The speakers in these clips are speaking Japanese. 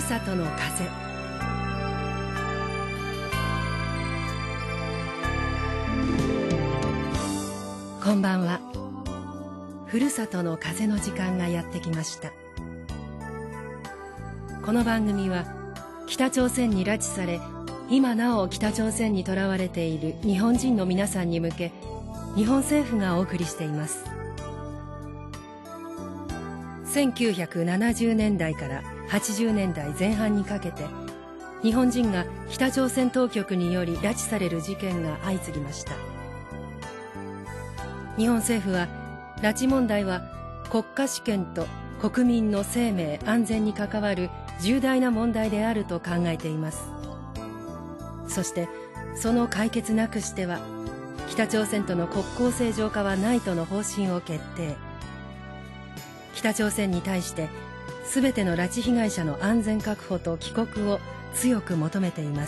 さとの風。こんばんは。ふるさとの風の時間がやってきました。この番組は北朝鮮に拉致され、今なお北朝鮮にとらわれている日本人の皆さんに向け、日本政府がお送りしています。1970年代から80年代前半にかけて、日本人が北朝鮮当局により拉致される事件が相次ぎました。日本政府は拉致問題は国家主権と国民の生命安全に関わる重大な問題であると考えています。そしてその解決なくしては北朝鮮との国交正常化はないとの方針を決定。北朝鮮に対して全ての拉致被害者の安全確保と帰国を強く求めています。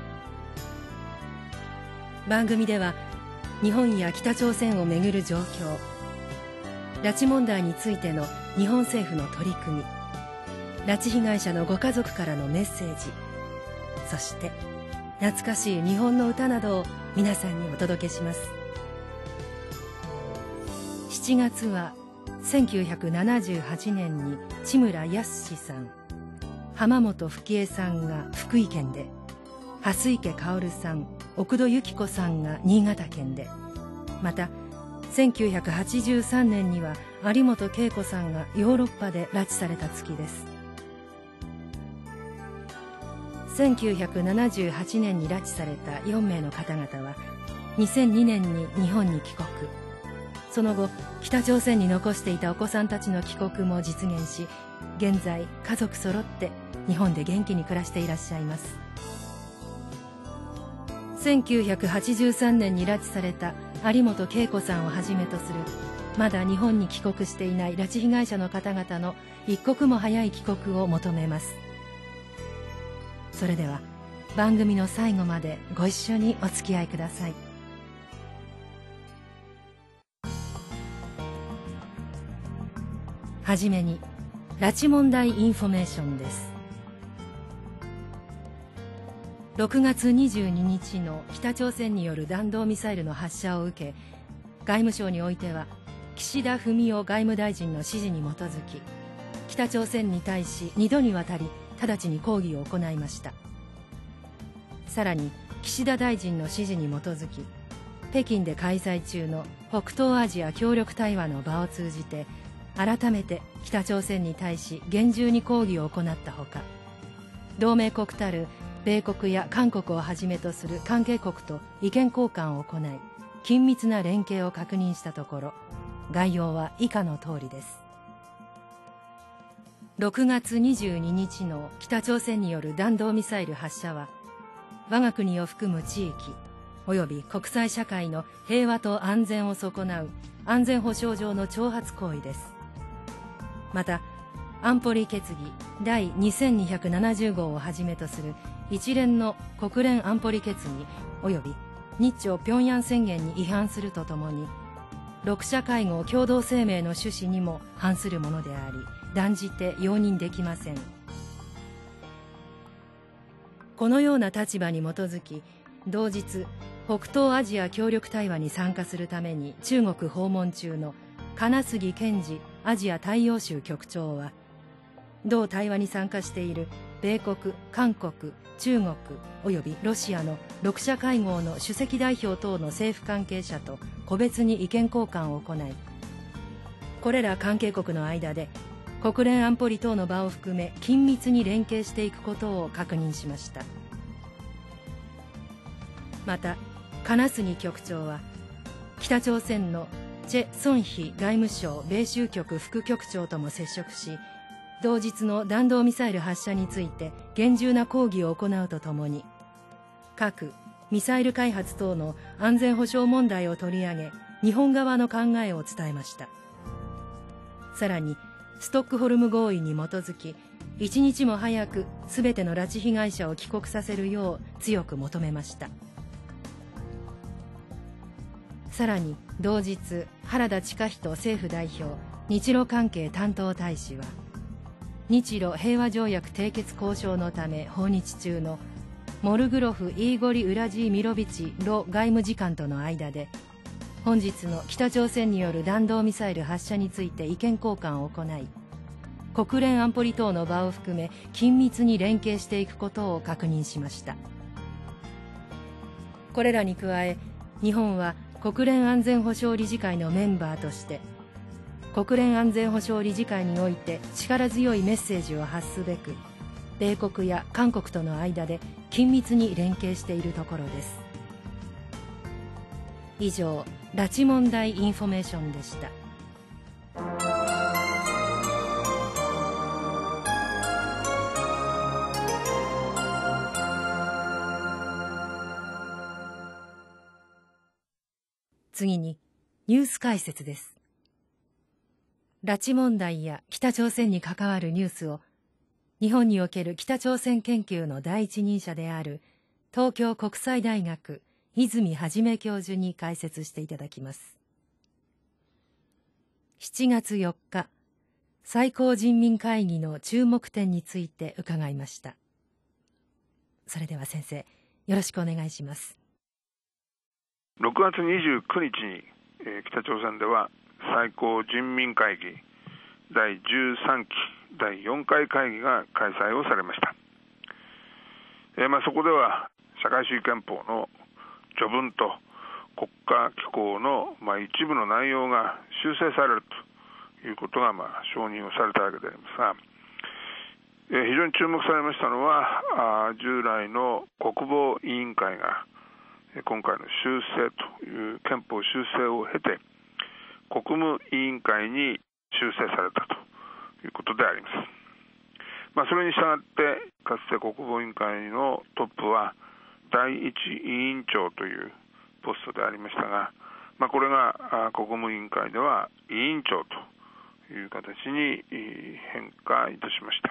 番組では日本や北朝鮮をめぐる状況、拉致問題についての日本政府の取り組み、拉致被害者のご家族からのメッセージ、そして懐かしい日本の歌などを皆さんにお届けします。7月は1978年に千村康さん、浜本富江さんが福井県で、蓮池薫さん、奥戸由紀子さんが新潟県で、また1983年には有本恵子さんがヨーロッパで拉致された月です。1978年に拉致された4名の方々は2002年に日本に帰国、その後北朝鮮に残していたお子さんたちの帰国も実現し、現在家族揃って日本で元気に暮らしていらっしゃいます。1983年に拉致された有本恵子さんをはじめとするまだ日本に帰国していない拉致被害者の方々の一刻も早い帰国を求めます。それでは番組の最後までご一緒にお付き合いください。はじめに拉致問題インフォメーションです。6月22日の北朝鮮による弾道ミサイルの発射を受け、外務省においては岸田文雄外務大臣の指示に基づき、北朝鮮に対し2度にわたり直ちに抗議を行いました。さらに岸田大臣の指示に基づき、北京で開催中の北東アジア協力対話の場を通じて改めて北朝鮮に対し厳重に抗議を行ったほか、同盟国たる米国や韓国をはじめとする関係国と意見交換を行い、緊密な連携を確認したところ、概要は以下の通りです。6月22日の北朝鮮による弾道ミサイル発射は、我が国を含む地域及び国際社会の平和と安全を損なう安全保障上の挑発行為です。また安保理決議第2270号をはじめとする一連の国連安保理決議及び日朝平壌宣言に違反するとともに、6者会合共同声明の趣旨にも反するものであり、断じて容認できません。このような立場に基づき、同日北東アジア協力対話に参加するために中国訪問中の金杉健二アジア大洋州局長は、同対話に参加している米国、韓国、中国およびロシアの6者会合の主席代表等の政府関係者と個別に意見交換を行い、これら関係国の間で国連安保理等の場を含め緊密に連携していくことを確認しました。また金杉局長は北朝鮮のチェ・ソンヒ外務省米州局副局長とも接触し、同日の弾道ミサイル発射について厳重な抗議を行うとともに、核・ミサイル開発等の安全保障問題を取り上げ、日本側の考えを伝えました。さらにストックホルム合意に基づき、一日も早く全ての拉致被害者を帰国させるよう強く求めました。さらに同日、原田親人政府代表日露関係担当大使は、 日露平和条約締結交渉のため訪日中のモルグロフ・イーゴリ・ウラジーミロビチロ外務次官との間で、本日の北朝鮮による弾道ミサイル発射について意見交換を行い、国連安保理等の場を含め緊密に連携していくことを確認しました。これらに加え、日本は国連安全保障理事会のメンバーとして国連安全保障理事会において力強いメッセージを発すべく、米国や韓国との間で緊密に連携しているところです。以上、拉致問題インフォメーションでした。次にニュース解説です。拉致問題や北朝鮮に関わるニュースを日本における北朝鮮研究の第一人者である東京国際大学泉元教授に解説していただきます。7月4日、最高人民会議の注目点について伺いました。それでは先生、よろしくお願いします。 6月29日に、北朝鮮では最高人民会議第13期第4回会議が開催をされました。そこでは社会主義憲法の序文と国家機構の、一部の内容が修正されるということが、承認をされたわけでありますが、非常に注目されましたのは、従来の国防委員会が今回の修正という憲法修正を経て国務委員会に修正されたということであります。それに従ってかつて国防委員会のトップは第一委員長というポストでありましたが、これが国務委員会では委員長という形に変化いたしました。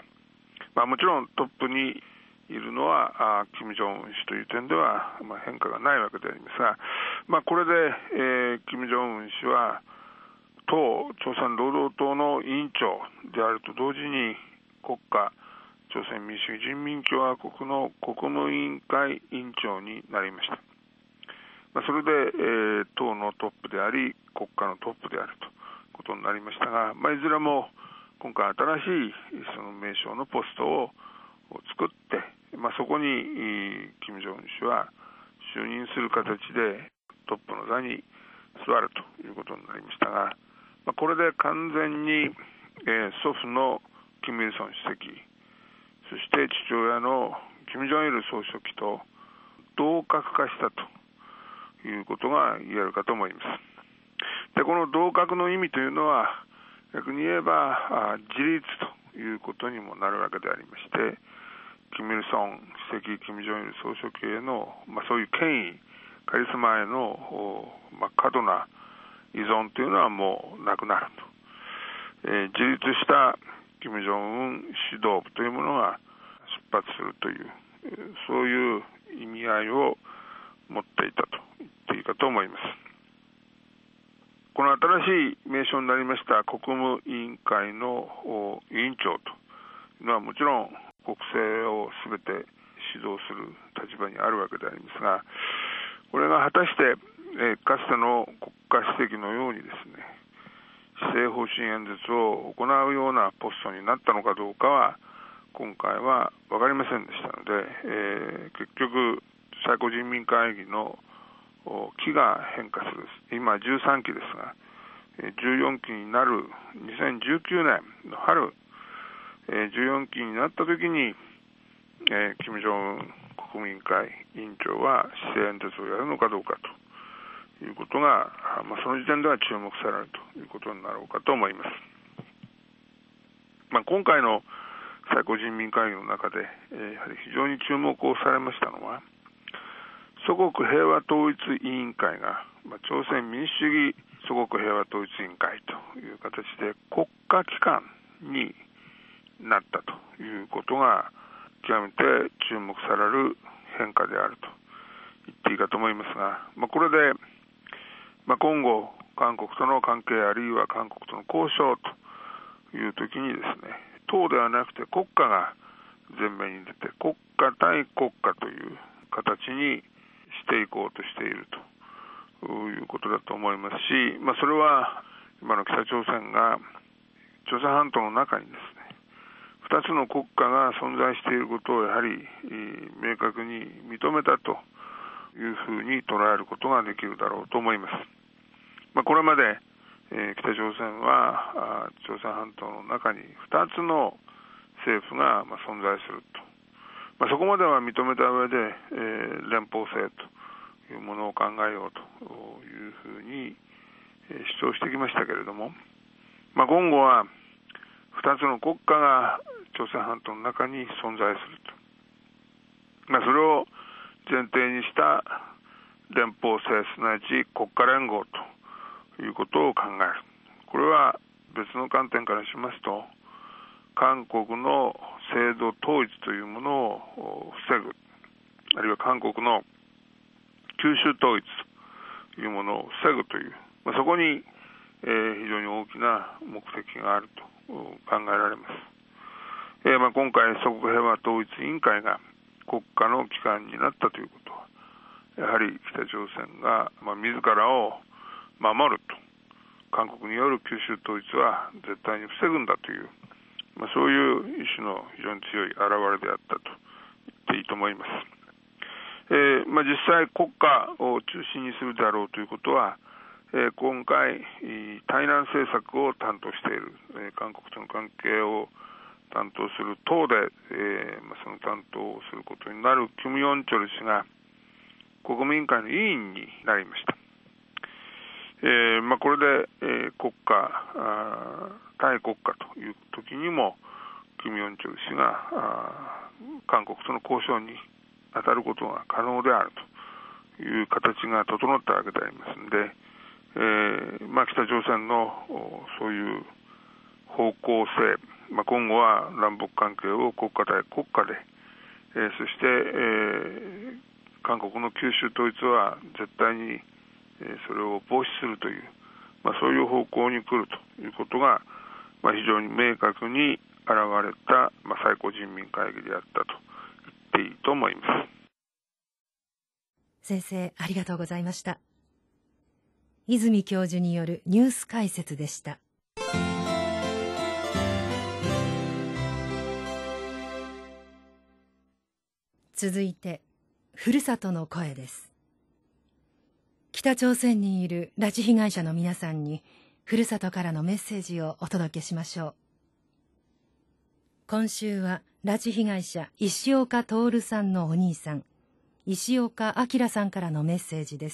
もちろんトップにいるのは金正恩氏という点では、変化がないわけでありますが、これで、金正恩氏は党朝鮮労働党の委員長であると同時に国家朝鮮民主主義人民共和国の国務委員会委員長になりました。それで、党のトップであり国家のトップであるということになりましたが、いずれも今回新しいその名称のポストを作って、そこに金正恩氏は就任する形でトップの座に座るということになりましたが、これで完全に、祖父の金日成主席、そして父親の金正日総書記と同格化したということが言えるかと思います。で、この同格の意味というのは逆に言えば自立ということにもなるわけでありまして、金日成主席、金正日総書記への、そういう権威、カリスマへの、過度な依存というのはもうなくなると、自立した金正恩指導部というものが出発するという、そういう意味合いを持っていたと言っていいかと思います。この新しい名称になりました国務委員会の委員長というのはもちろん国政をすべて指導する立場にあるわけでありますが、これが果たして、かつての国家主席のようにですね、施政方針演説を行うようなポストになったのかどうかは今回は分かりませんでしたので、結局最高人民会議の期が変化する、今13期ですが、14期になる2019年の春、14期になったときに、金正恩国務委員会委員長は施政演説をやるのかどうかということが、その時点では注目されるということになろうかと思います。今回の最高人民会議の中で、やはり非常に注目をされましたのは、祖国平和統一委員会が、朝鮮民主主義祖国平和統一委員会という形で国家機関になったということが極めて注目される変化であると言っていいかと思いますが、これで、今後韓国との関係あるいは韓国との交渉という時にですね、 党ではなくて国家が前面に出て、国家対国家という形にしていこうとしているということだと思いますし、それは今の北朝鮮が朝鮮半島の中にですね、2つの国家が存在していることをやはり明確に認めたというふうに捉えることができるだろうと思います。これまで北朝鮮は朝鮮半島の中に2つの政府が存在すると、そこまでは認めた上で連邦制というものを考えようというふうに主張してきましたけれども、今後は2つの国家が朝鮮半島の中に存在すると、それを前提にした連邦制すなわち国家連合ということを考える。これは別の観点からしますと、韓国の制度統一というものを防ぐ、あるいは韓国の九州統一というものを防ぐという、そこに非常に大きな目的があると考えられます。今回祖国平和統一委員会が国家の機関になったということは、やはり北朝鮮が自らを守ると、韓国による九州統一は絶対に防ぐんだという、そういう意思の非常に強い表れであったと言っていいと思います。実際国家を中心にするであろうということは、今回対南政策を担当している、韓国との関係を担当する党で、その担当をすることになるキム・ヨンチョル氏が国務委員会の委員になりました。これで、国家対国家という時にもキム・ヨンチョル氏が韓国との交渉に当たることが可能であるという形が整ったわけでありますので、北朝鮮のそういう方向性、今後は南北関係を国家対国家で、そして、韓国の九州統一は絶対にそれを防止するという、そういう方向に来るということが、非常に明確に現れた、最高人民会議であったと言っていいと思います。 先生、ありがとうございました。泉教授によるニュース解説でした。続いて、ふるさとの声です。北朝鮮にいる拉致被害者の皆さんに、ふるさとからのメッセージをお届けしましょう。今週は拉致被害者石岡徹さんのお兄さん、石岡明さんからのメッセージです。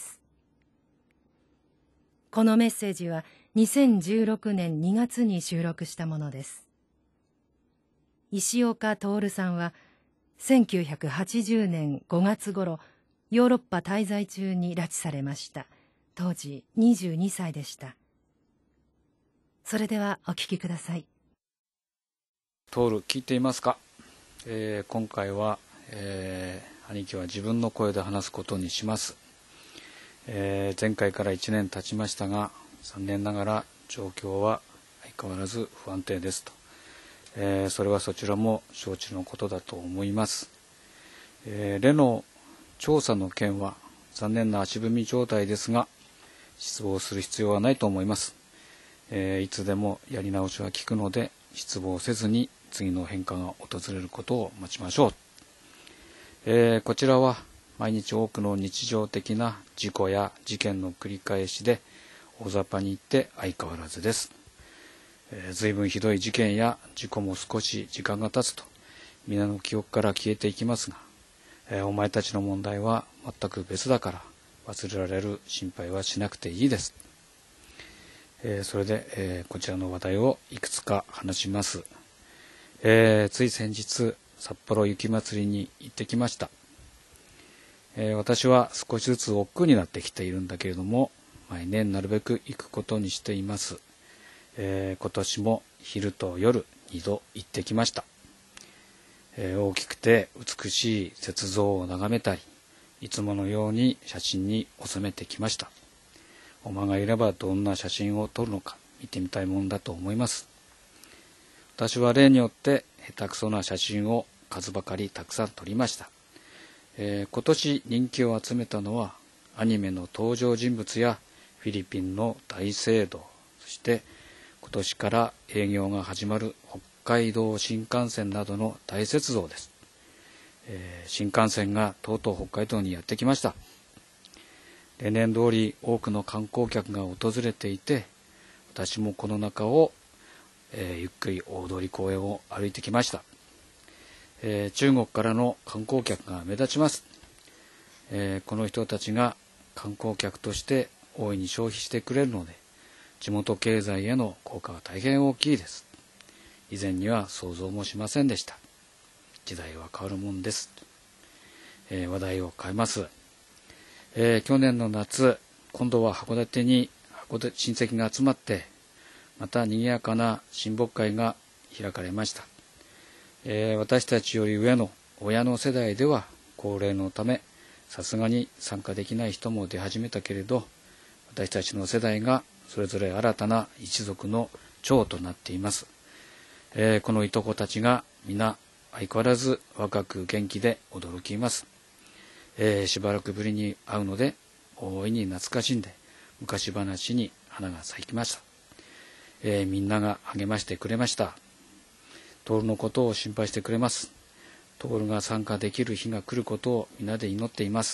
このメッセージは2016年2月に収録したものです。石岡徹さんは1980年5月頃、ヨーロッパ滞在中に拉致されました。当時22歳でした。それではお聞きください。 徹、聞いていますか？今回は、兄貴は自分の声で話すことにします。前回から1年経ちましたが、残念ながら状況は相変わらず不安定ですと。それはそちらも承知のことだと思います。例の調査の件は残念な足踏み状態ですが、失望する必要はないと思います。いつでもやり直しは効くので、失望せずに次の変化が訪れることを待ちましょう。こちらは毎日多くの日常的な事故や事件の繰り返しで、大雑把に言って相変わらずです。随分ひどい事件や事故も少し時間が経つと皆の記憶から消えていきますが、お前たちの問題は全く別だから忘れられる心配はしなくていいです。それで、こちらの話題をいくつか話します。つい先日札幌雪まつりに行ってきました。私は少しずつ億劫になってきているんだけれども、毎年なるべく行くことにしています。今年も昼と夜2度行ってきました。大きくて美しい雪像を眺めたり、いつものように写真に収めてきました。お間がいればどんな写真を撮るのか見てみたいもんだと思います。 私は例によって下手くそな写真を数ばかりたくさん撮りました。今年人気を集めたのはアニメの登場人物やフィリピンの大聖堂、そして今年から営業が始まる北海道新幹線などの大雪像です。新幹線がとうとう北海道にやってきました。例年通り多くの観光客が訪れていて、私もこの中を、ゆっくり大通公園を歩いてきました。中国からの観光客が目立ちます。この人たちが観光客として大いに消費してくれるので、地元経済への効果は大変大きいです。以前には想像もしませんでした。時代は変わるもんです。話題を変えます。去年の夏、今度は函館に親戚が集まって、また賑やかな親睦会が開かれました。私たちより上の親の世代では高齢のためさすがに参加できない人も出始めたけれど、私たちの世代がそれぞれ新たな一族の長となっています。このいとこたちが皆相変わらず若く元気で驚きます。しばらくぶりに会うので大いに懐かしんで昔話に花が咲きました。みんなが励ましてくれました。徹のことを心配してくれます。徹が参加できる日が来ることを皆で祈っています。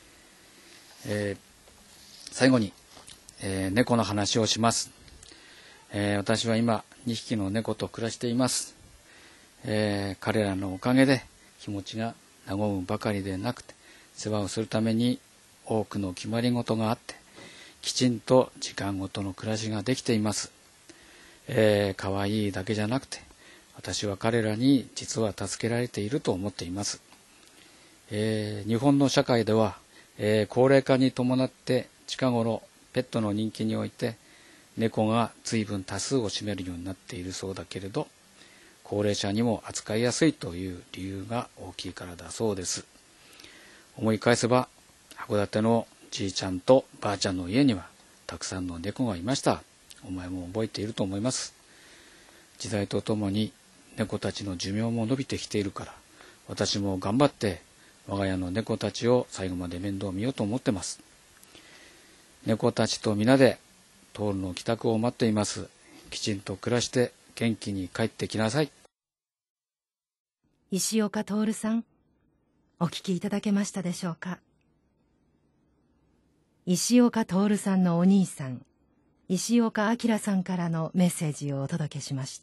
最後に、猫の話をします。私は今2匹の猫と暮らしています。彼らのおかげで気持ちが和むばかりでなくて、世話をするために多くの決まり事があって、きちんと時間ごとの暮らしができています。可愛いだけじゃなくて、私は彼らに実は助けられていると思っています。日本の社会では、高齢化に伴って近頃ペットの人気において猫が随分多数を占めるようになっているそうだけれど、高齢者にも扱いやすいという理由が大きいからだそうです。思い返せば函館のじいちゃんとばあちゃんの家にはたくさんの猫がいました。お前も覚えていると思います。時代とともに猫たちの寿命も伸びてきているから、私も頑張って我が家の猫たちを最後まで面倒見ようと思ってます。猫たちと皆で徹の帰宅を待っています。きちんと暮らして元気に帰ってきなさい。 石岡徹さん、お聞きいただけましたでしょうか。石岡徹さんのお兄さん、石岡明さんからのメッセージをお届けしました。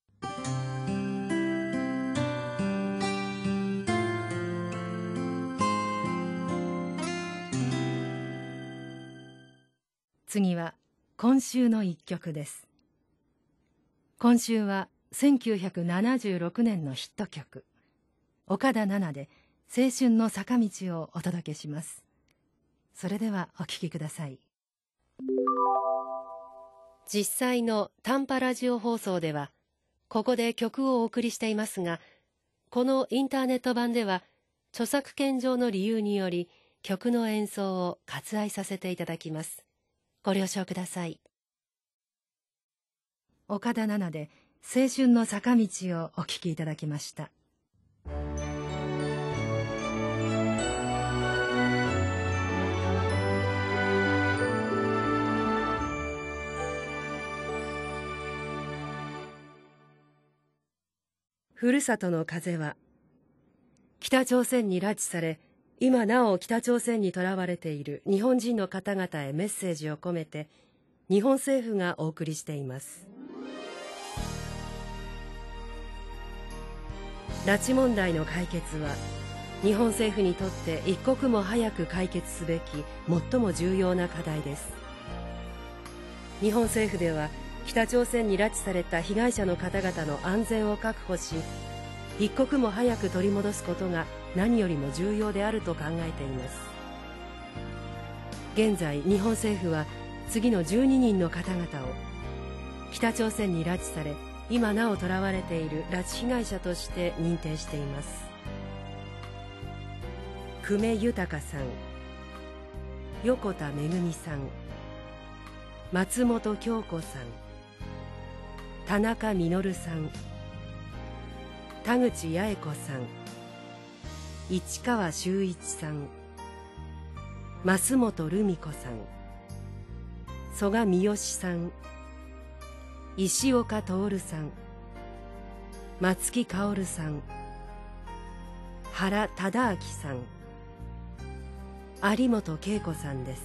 次は今週の一曲です。今週は1976年のヒット曲、岡田奈々で青春の坂道をお届けします。それではお聴きください。実際の短波ラジオ放送ではここで曲をお送りしていますが、このインターネット版では著作権上の理由により曲の演奏を割愛させていただきます。ご了承ください。岡田奈々で青春の坂道をお聴きいただきました。ふるさとの風は、北朝鮮に拉致され、今なお北朝鮮にとらわれている日本人の方々へメッセージを込めて、日本政府がお送りしています。拉致問題の解決は、日本政府にとって一刻も早く解決すべき最も重要な課題です。日本政府では、北朝鮮に拉致された被害者の方々の安全を確保し、一刻も早く取り戻すことが何よりも重要であると考えています。現在、日本政府は次の12人の方々を北朝鮮に拉致され、今なお囚われている拉致被害者として認定しています。久米豊さん、横田めぐみさん、松本京子さん、 田中実さん、田口八重子さん、市川修一さん、増本留美子さん、曽我三好さん、石岡徹さん、松木薫さん、原忠明さん、有本恵子さんです。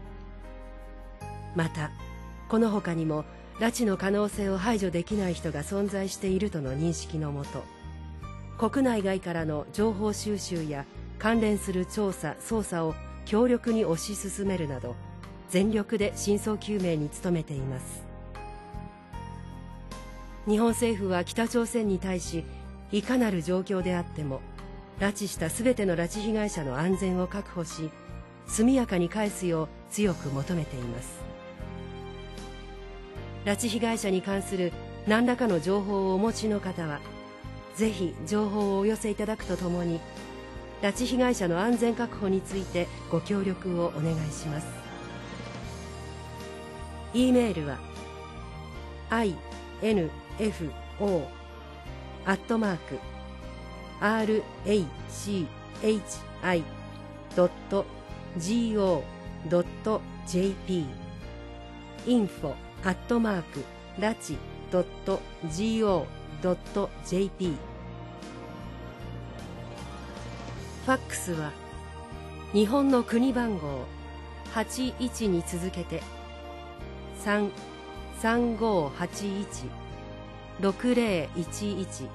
またこの他にも拉致の可能性を排除できない人が存在しているとの認識のもと、国内外からの情報収集や関連する調査・捜査を強力に推し進めるなど、全力で真相究明に努めています。日本政府は北朝鮮に対し、いかなる状況であっても拉致したすべての拉致被害者の安全を確保し、速やかに返すよう強く求めています。拉致被害者に関する何らかの情報をお持ちの方は、ぜひ情報をお寄せいただくとともに、拉致被害者の安全確保についてご協力をお願いします。E メールは info@rachi.go.jp info@rachi.go.jp ファックスは日本の国番号81に続けて33581-6011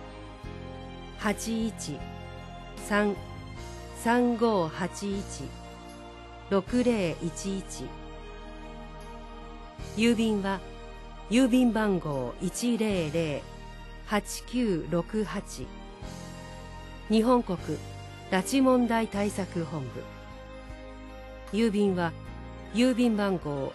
81-33581-6011、郵便は郵便番号 100-8968 日本国拉致問題対策本部。郵便は郵便番号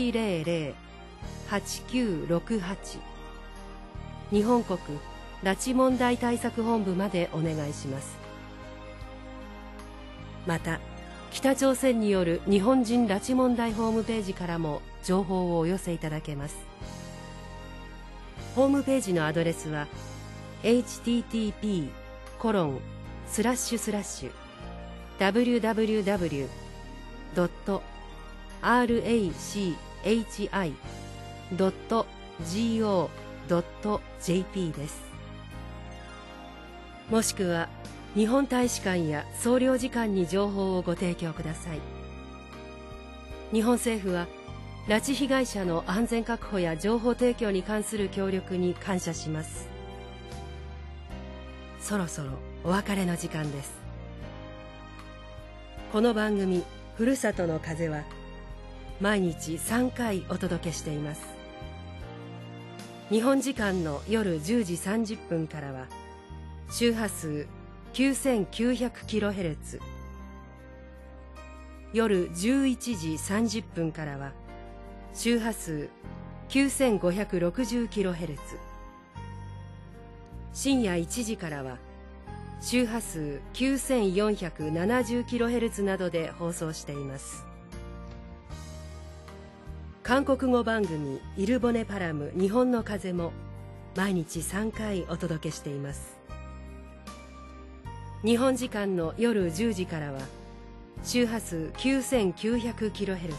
100-8968 日本国拉致問題対策本部までお願いします。また北朝鮮による日本人拉致問題ホームページからも情報をお寄せいただけます。ホームページのアドレスは http://www.rachi.go.jp です。もしくは日本大使館や総領事館に情報をご提供ください。日本政府は拉致被害者の安全確保や情報提供に関する協力に感謝します。そろそろお別れの時間です。この番組「ふるさとの風」は毎日3回お届けしています。日本時間の夜10時30分からは周波数 9900kHz、 夜11時30分からは周波数 9560kHz、 深夜1時からは周波数 9470kHz などで放送しています。韓国語番組「イルボネパラム日本の風」も毎日3回お届けしています。日本時間の夜10時からは周波数 9900kHz、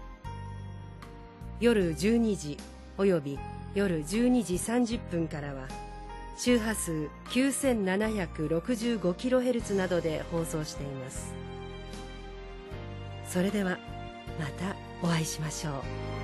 夜12時および夜12時30分からは周波数 9765kHz などで放送しています。それではまたお会いしましょう。